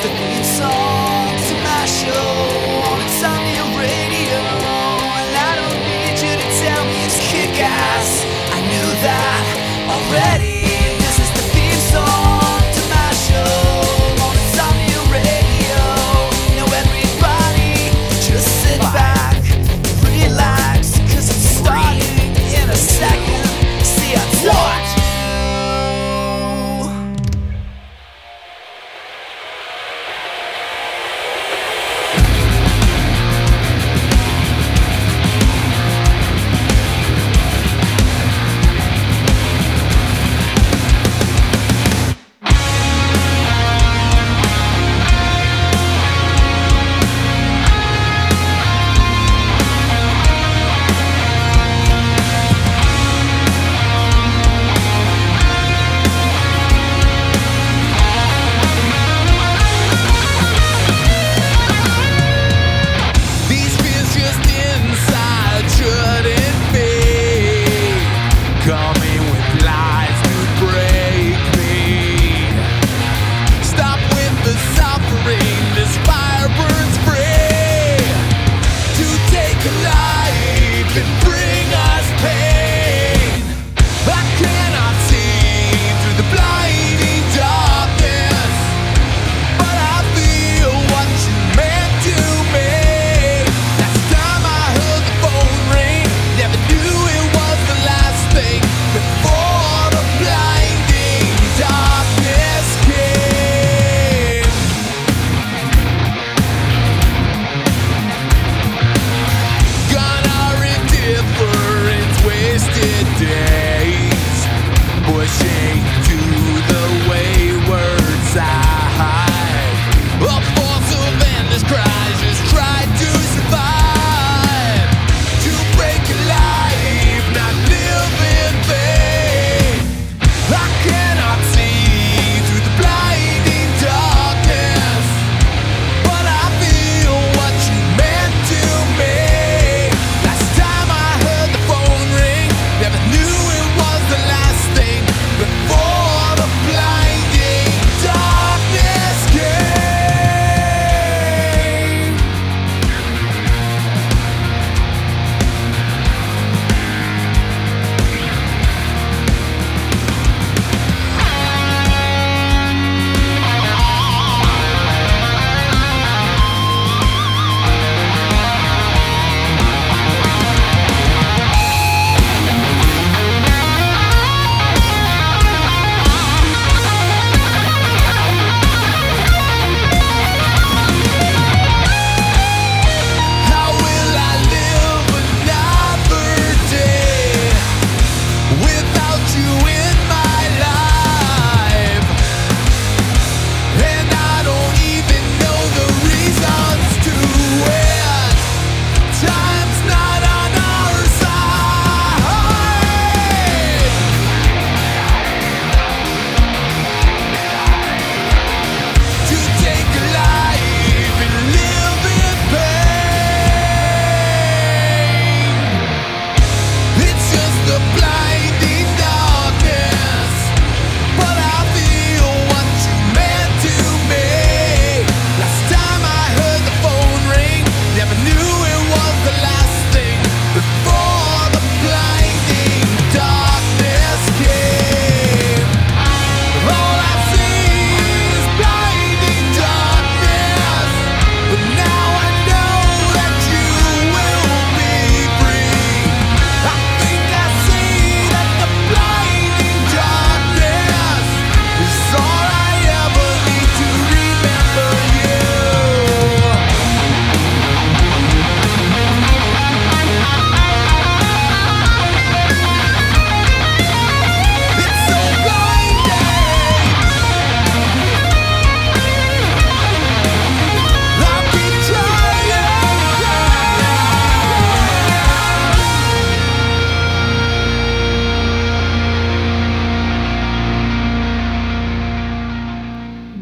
the theme song to my show on Insomnia Radio. And I don't need you to tell me it's kick-ass. I knew that already. This is the theme song to my show on Insomnia Radio. Now everybody just sit back, relax, 'cause it's starting in a second. See, I told you.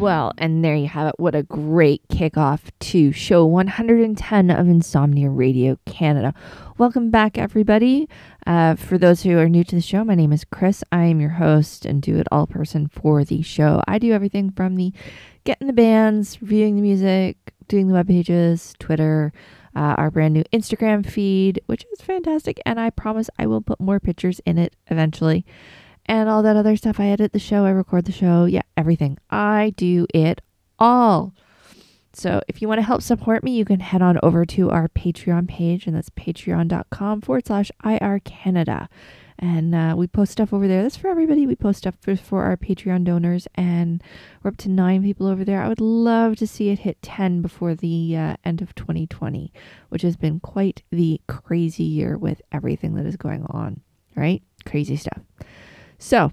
Well, and there you have it. What a great kickoff to show 110 of Insomnia Radio Canada. Welcome back, everybody. For those who are new to the show, my name is Chris. I am your host and do-it-all person for the show. I do everything from the getting the bands, reviewing the music, doing the web pages, Twitter, our brand new Instagram feed, which is fantastic. And I promise I will put more pictures in it eventually. And all that other stuff. I edit the show, I record the show. Yeah, everything. I do it all. So if you want to help support me, you can head on over to our Patreon page, and that's patreon.com/IR Canada. And we post stuff over there. That's for everybody. We post stuff for our Patreon donors, and we're up to 9 people over there. I would love to see it hit 10 before the end of 2020, which has been quite the crazy year with everything that is going on, right? Crazy stuff. So,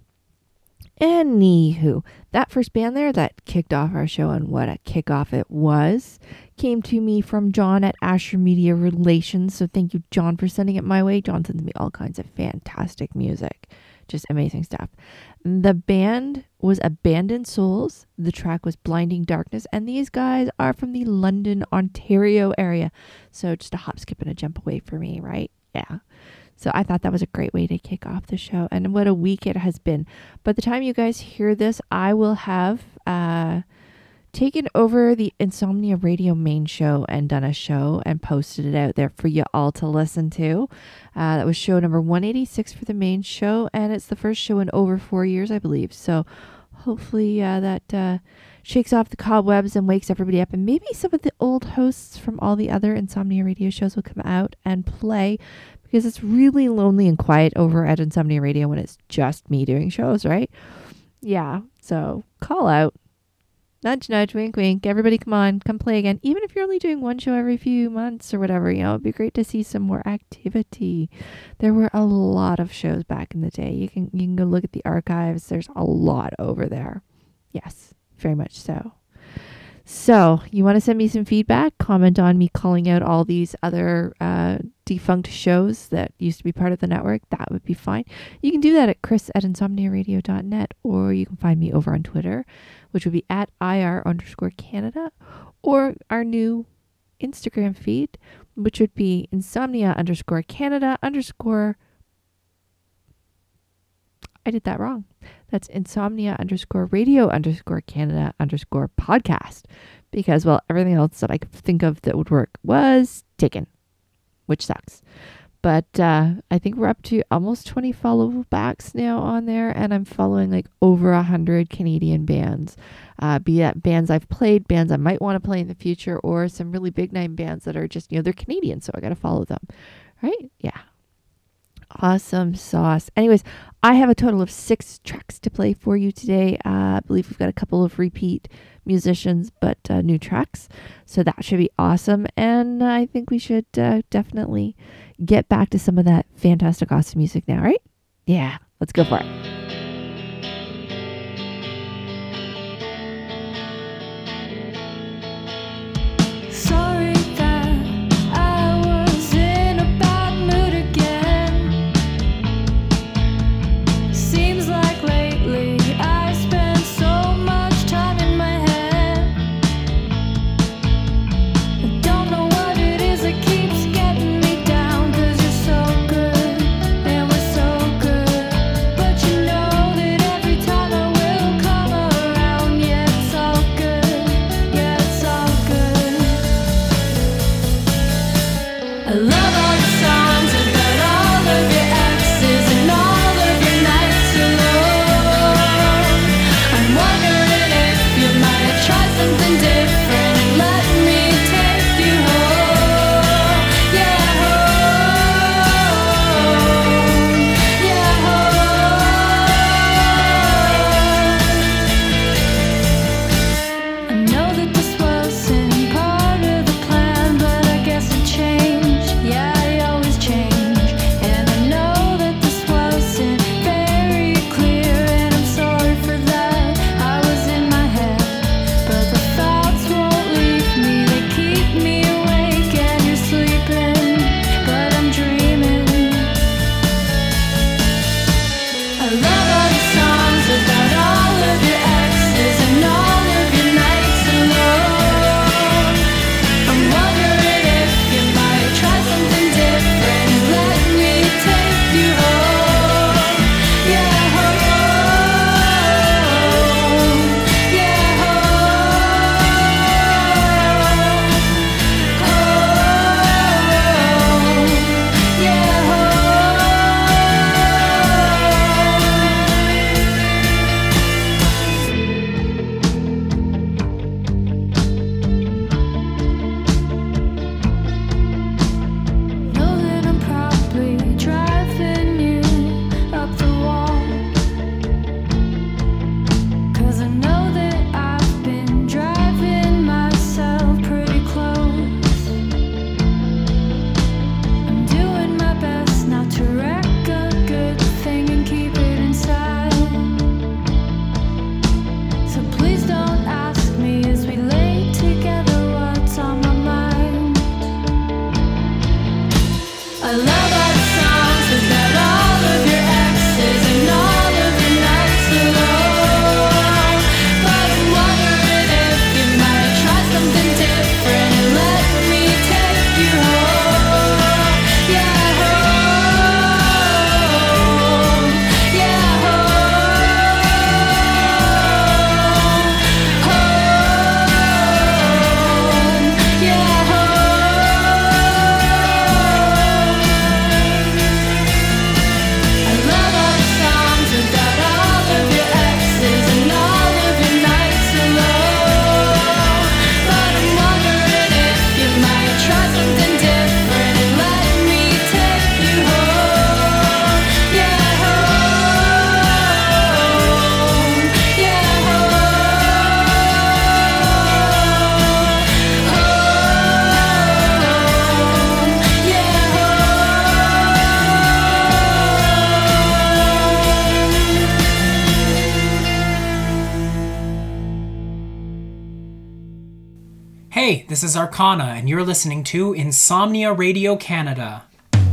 anywho, that first band there that kicked off our show, and what a kickoff it was, came to me from John at Asher Media Relations. So thank you, John, for sending it my way. John sends me all kinds of fantastic music. Just amazing stuff. The band was Abandoned Souls. The track was Blinding Darkness. And these guys are from the London, Ontario area. So just a hop, skip, and a jump away for me, right? Yeah. So I thought that was a great way to kick off the show. And what a week it has been. By the time you guys hear this, I will have taken over the Insomnia Radio main show and done a show and posted it out there for you all to listen to. That was show number 186 for the main show. And it's the first show in over 4 years, I believe. So hopefully that shakes off the cobwebs and wakes everybody up. And maybe some of the old hosts from all the other Insomnia Radio shows will come out and play. Because it's really lonely and quiet over at Insomnia Radio when it's just me doing shows, right? Yeah, so call out. Nudge, nudge, wink, wink. Everybody come on, come play again. Even if you're only doing one show every few months or whatever, it'd be great to see some more activity. There were a lot of shows back in the day. You can go look at the archives. There's a lot over there. Yes, very much so. So, you want to send me some feedback? Comment on me calling out all these other defunct shows that used to be part of the network. That would be fine. You can do that at chris@insomniaradio.net, or you can find me over on Twitter, which would be at IR_Canada, or our new Instagram feed, which would be insomnia_Canada_ I did that wrong. That's insomnia_radio_Canada_podcast. Because, well, everything else that I could think of that would work was taken, which sucks. But I think we're up to almost 20 follow backs now on there. And I'm following like over 100 Canadian bands. Be that bands I've played, bands I might want to play in the future, or some really big name bands that are just, they're Canadian. So I got to follow them. Right? Yeah. Awesome sauce. Anyways, I have a total of 6 tracks to play for you today. I believe we've got a couple of repeat musicians, but new tracks. So that should be awesome. And I think we should definitely get back to some of that fantastic, awesome music now, right? Yeah, let's go for it. But you Hey, this is Arcana, and you're listening to Insomnia Radio Canada.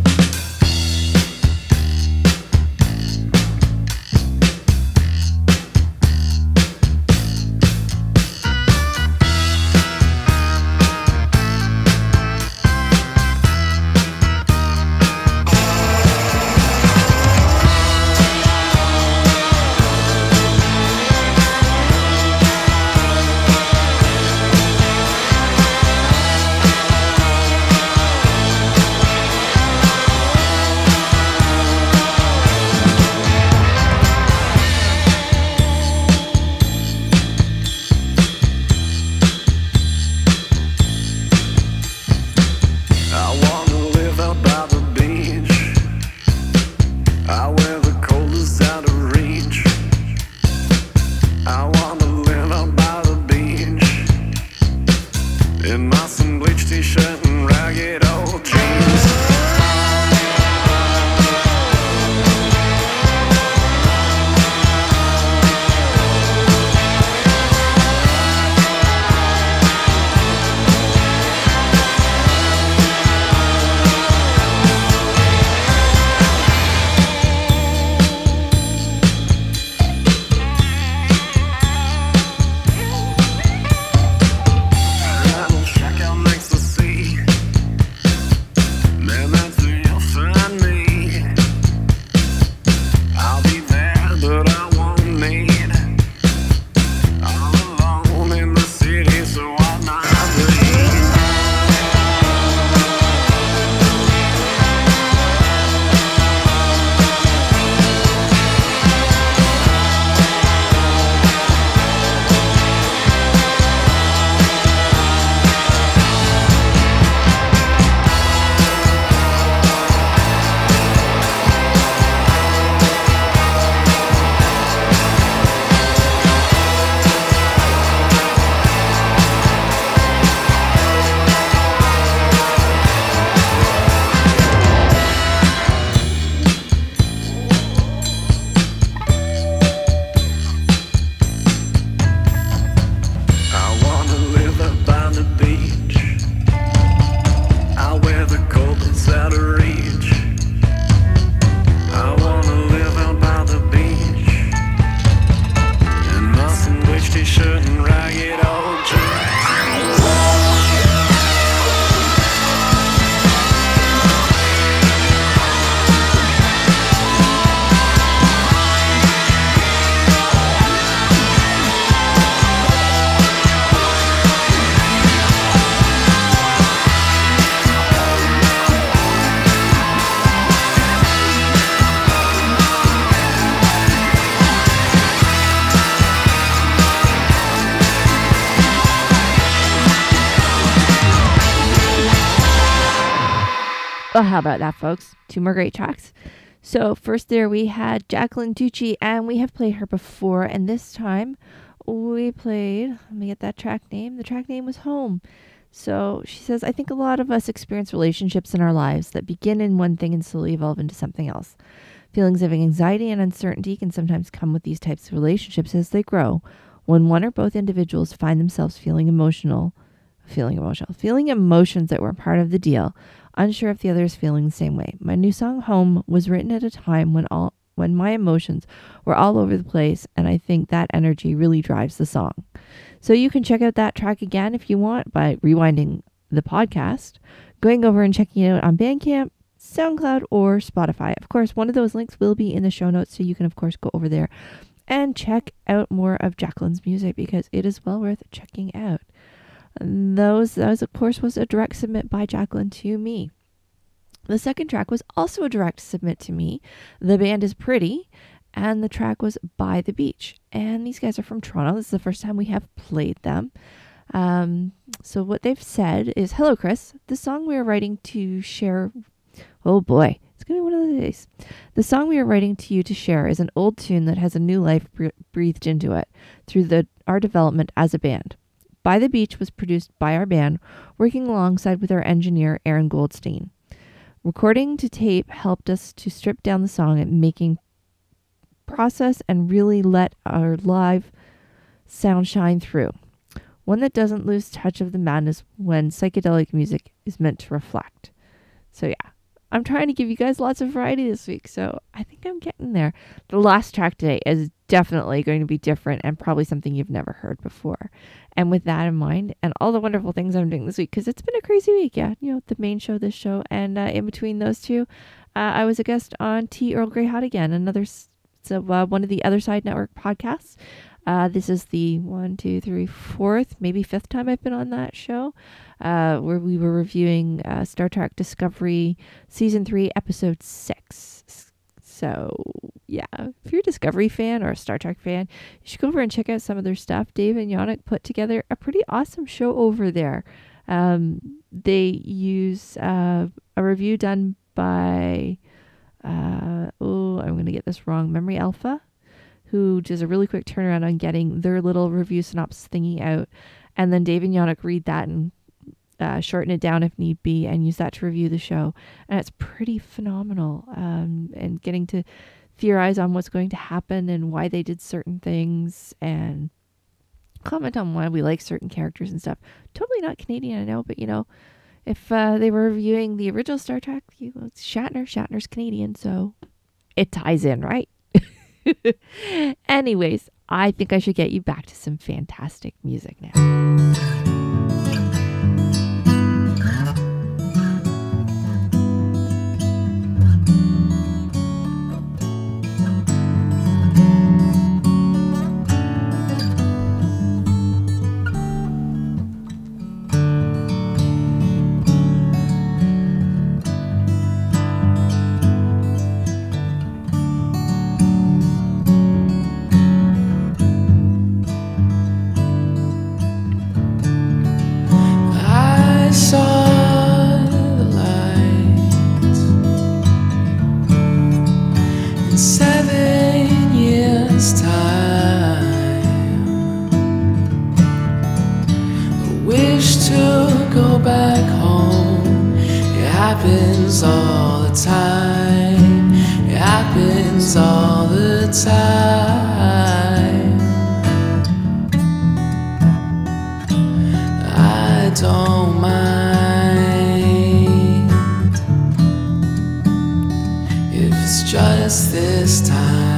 Well, how about that, folks? 2 more great tracks. So first there we had Jacqueline Tucci, and we have played her before, and this time we played, let me get that track name. The track name was Home. So she says, I think a lot of us experience relationships in our lives that begin in one thing and slowly evolve into something else. Feelings of anxiety and uncertainty can sometimes come with these types of relationships as they grow. When one or both individuals find themselves feeling emotions that were part of the deal, unsure if the other is feeling the same way. My new song, Home, was written at a time when my emotions were all over the place, and I think that energy really drives the song. So you can check out that track again if you want by rewinding the podcast, going over and checking it out on Bandcamp, SoundCloud, or Spotify. Of course, one of those links will be in the show notes, so you can, of course, go over there and check out more of Jacqueline's music because it is well worth checking out. Those, of course, was a direct submit by Jacqueline to me. The second track was also a direct submit to me. The band is Pretty, and the track was By the Beach. And these guys are from Toronto. This is the first time we have played them. So what they've said is, hello, Chris. The song we are writing to share... Oh, boy. It's going to be one of the days. The song we are writing to you to share is an old tune that has a new life breathed into it through our development as a band. By the Beach was produced by our band, working alongside with our engineer, Aaron Goldstein. Recording to tape helped us to strip down the song and making process and really let our live sound shine through. one that doesn't lose touch of the madness when psychedelic music is meant to reflect. So yeah, I'm trying to give you guys lots of variety this week, so I think I'm getting there. The last track today is definitely going to be different and probably something you've never heard before. And with that in mind, and all the wonderful things I'm doing this week, because it's been a crazy week, yeah, the main show, this show, and in between those two, I was a guest on T. Earl Grey Hot Again, one of the Other Side Network podcasts. This is the 4th, maybe 5th time I've been on that show, where we were reviewing Star Trek Discovery Season 3, Episode 6. So, yeah, if you're a Discovery fan or a Star Trek fan, you should go over and check out some of their stuff. Dave and Yannick put together a pretty awesome show over there. They use a review done by, I'm going to get this wrong, Memory Alpha, who does a really quick turnaround on getting their little review synopsis thingy out. And then Dave and Yannick read that and shorten it down if need be and use that to review the show. And it's pretty phenomenal. And getting to theorize on what's going to happen and why they did certain things and comment on why we like certain characters and stuff. Totally not Canadian, I know, but if they were reviewing the original Star Trek, it's Shatner's Canadian, so it ties in, right? Anyways, I think I should get you back to some fantastic music now. All the time, it happens all the time. I don't mind if it's just this time.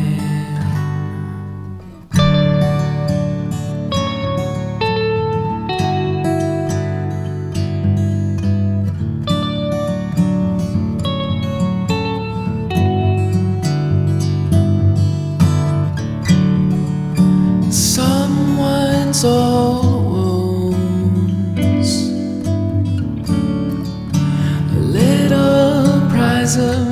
Old wounds, a little prize of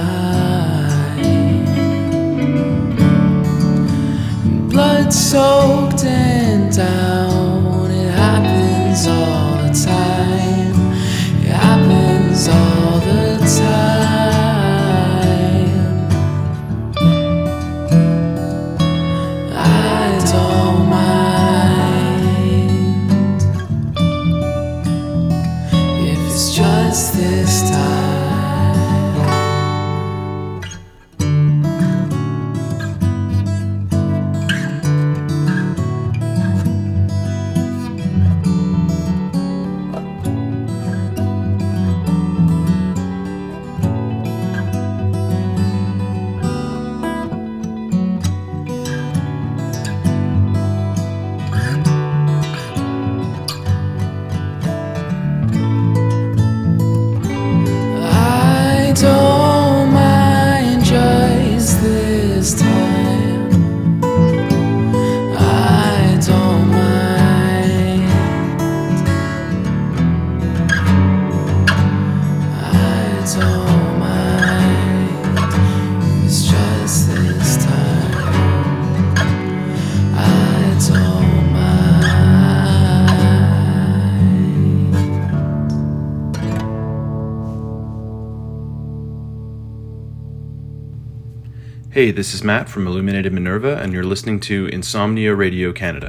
mine, blood soaked and down. It happens all the time. It happens all the time. I don't mind just this time. Don't mind just this time. I don't mind. I don't mind. It's just this time. I don't mind. Hey, this is Matt from Illuminated Minerva, and you're listening to Insomnia Radio Canada.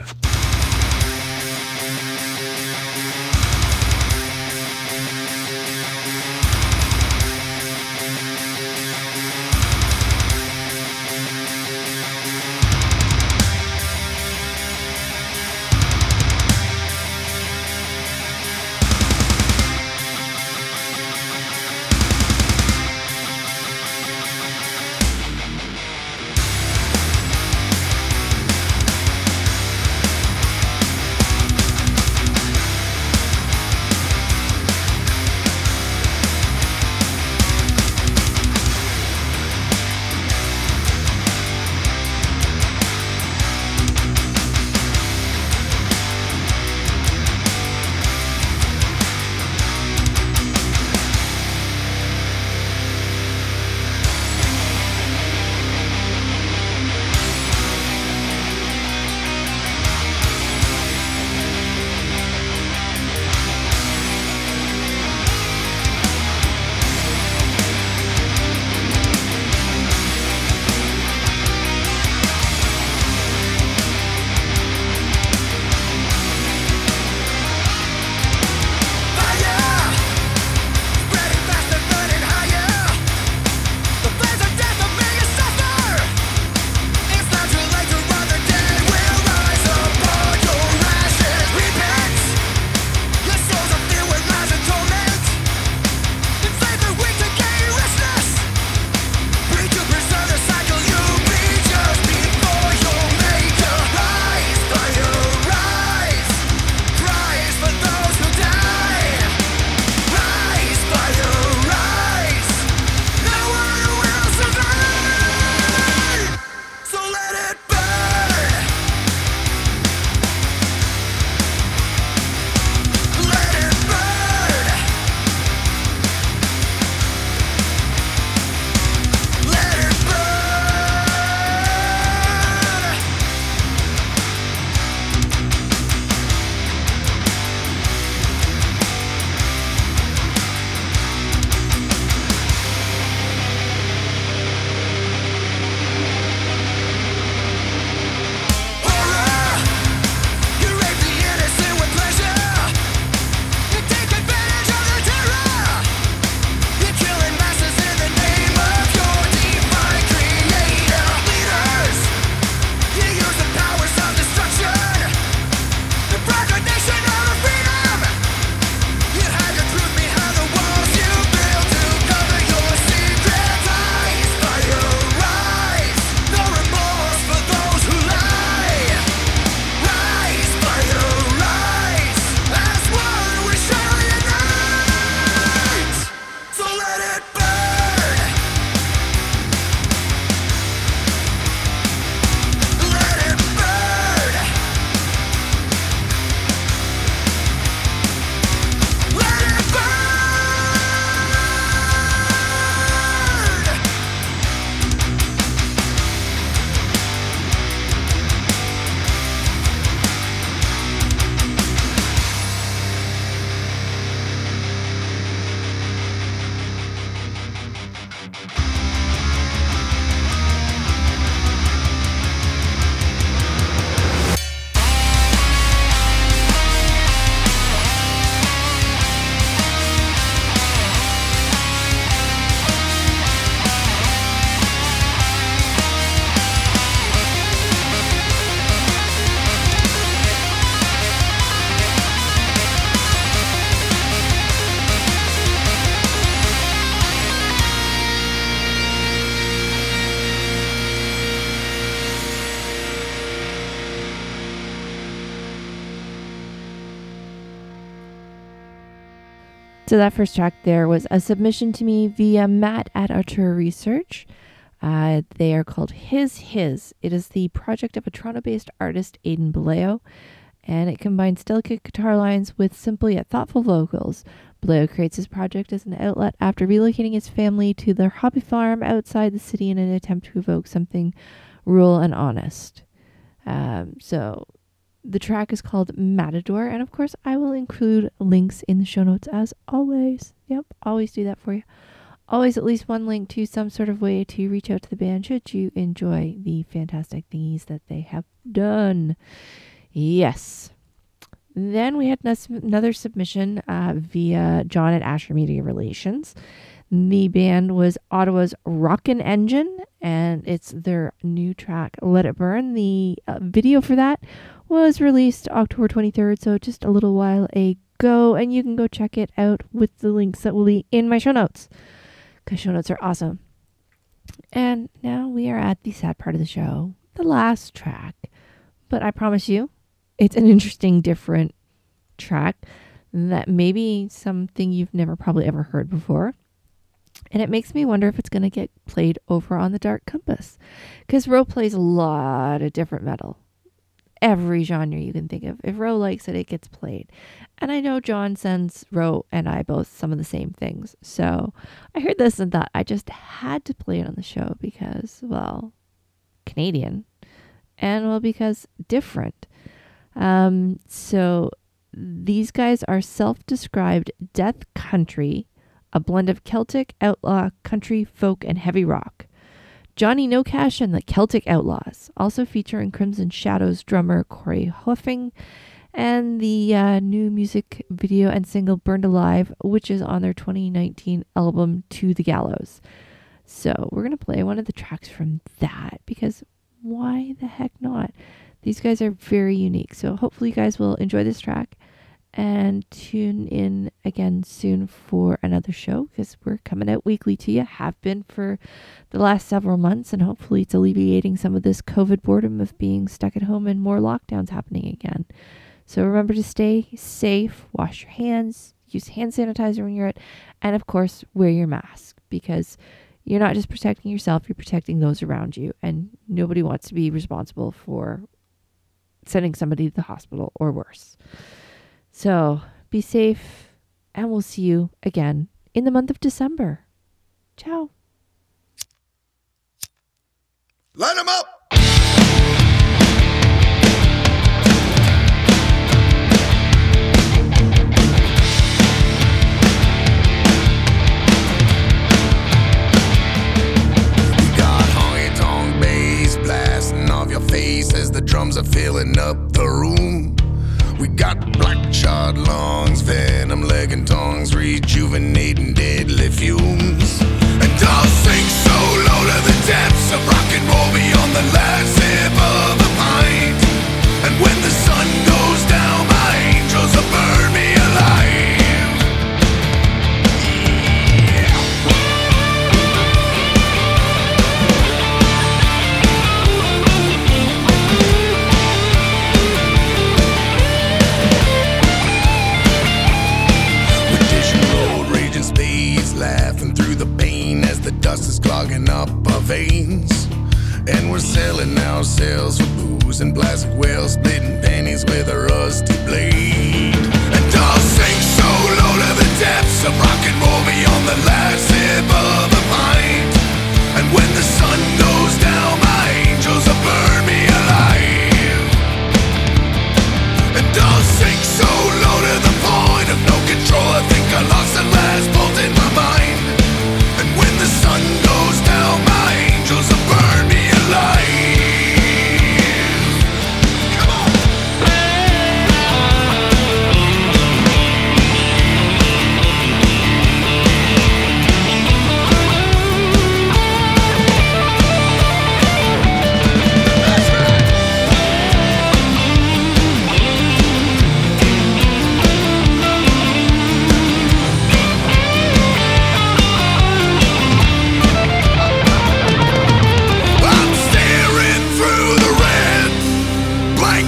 So that first track there was a submission to me via Matt at Artura Research. They are called His. It is the project of a Toronto-based artist, Aidan Baleo, and it combines delicate guitar lines with simple yet thoughtful vocals. Baleo creates his project as an outlet after relocating his family to their hobby farm outside the city in an attempt to evoke something rural and honest. So the track is called Matador, and of course I will include links in the show notes as always. Yep, always do that for you. Always at least one link to some sort of way to reach out to the band should you enjoy the fantastic thingies that they have done. Yes. Then we had another submission via John at Asher Media Relations. The band was Ottawa's Rockin' Engine, and it's their new track, Let It Burn. The video for that was released October 23rd, so just a little while ago, and you can go check it out with the links that will be in my show notes, because show notes are awesome. And now we are at the sad part of the show, the last track. But I promise you, it's an interesting, different track that maybe something you've never probably ever heard before. And it makes me wonder if it's going to get played over on the Dark Compass, because Ro plays a lot of different metal. Every genre you can think of. If Ro likes it, it gets played. And I know John sends Ro and I both some of the same things. So I heard this and thought I just had to play it on the show because, well, Canadian. And, well, because different. So these guys are self-described death country, a blend of Celtic, outlaw, country, folk, and heavy rock. Johnny No Cash and the Celtic Outlaws, also featuring Crimson Shadows drummer Corey Huffing, and the new music video and single Burned Alive, which is on their 2019 album To the Gallows. So we're going to play one of the tracks from that, because why the heck not? These guys are very unique. So hopefully you guys will enjoy this track and tune in again soon for another show, because we're coming out weekly to you, have been for the last several months, and hopefully it's alleviating some of this COVID boredom of being stuck at home and more lockdowns happening again. So remember to stay safe, wash your hands, use hand sanitizer when you're out, and of course wear your mask, because you're not just protecting yourself, you're protecting those around you, and nobody wants to be responsible for sending somebody to the hospital or worse. So be safe, and we'll see you again in the month of December. Ciao. Line 'em up! You got honky-tonk bass blasting off your face as the drums are filling up the room. We got bloodshot lungs, venom leg and tongues, rejuvenating deadly fumes. And I'll sink so low to the depths of rock and roll beyond the last sip of a pint. And when the sun goes down, my angels will burn me alive. Laughing through the pain as the dust is clogging up our veins. And we're selling ourselves for booze and plastic whales, splitting pennies with a rusty blade. And I'll sink so low to the depths of rock and roll beyond the last sip of a pint. And when the sun goes down, my angels will burn me alive. And I'll sink so low to the point of no control, I think I lost the last bolt in my mind. And when the sun goes down, my angels will burn me alive. Come on!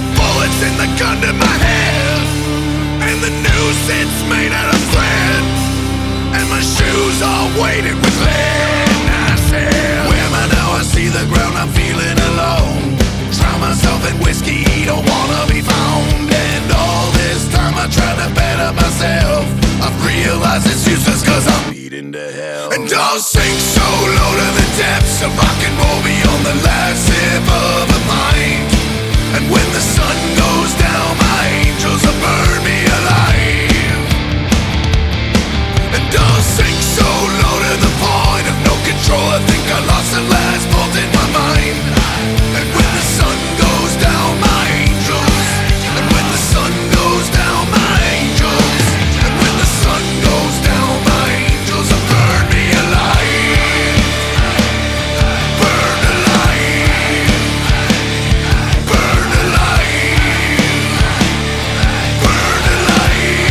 Gun to my head, and the noose it's made out of thread. my shoes are weighted with lead. I said, where am I now? I see the ground, I'm feeling alone. Drown myself in whiskey, don't wanna be found. And all this time I try to better myself. I've realized it's useless cause I'm beaten to hell. And I'll sink so low to the depths of rock and roll beyond the last sip of a pint. And when the sun goes down, my angels will burn me alive. And I'll sink so low to the point of no control, I think I lost the last bolt in my mind. And when the sun goes down, my angels. And when the sun goes down, my angels. And when the sun goes down, my angels will burn me alive. Burn alive. Burn alive. Burn alive.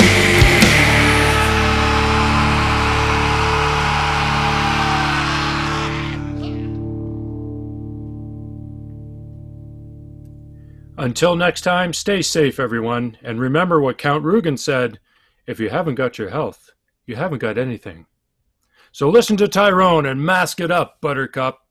Until next time, stay safe, everyone, and remember what Count Rugen said, if you haven't got your health, you haven't got anything. So listen to Tyrone and mask it up, Buttercup.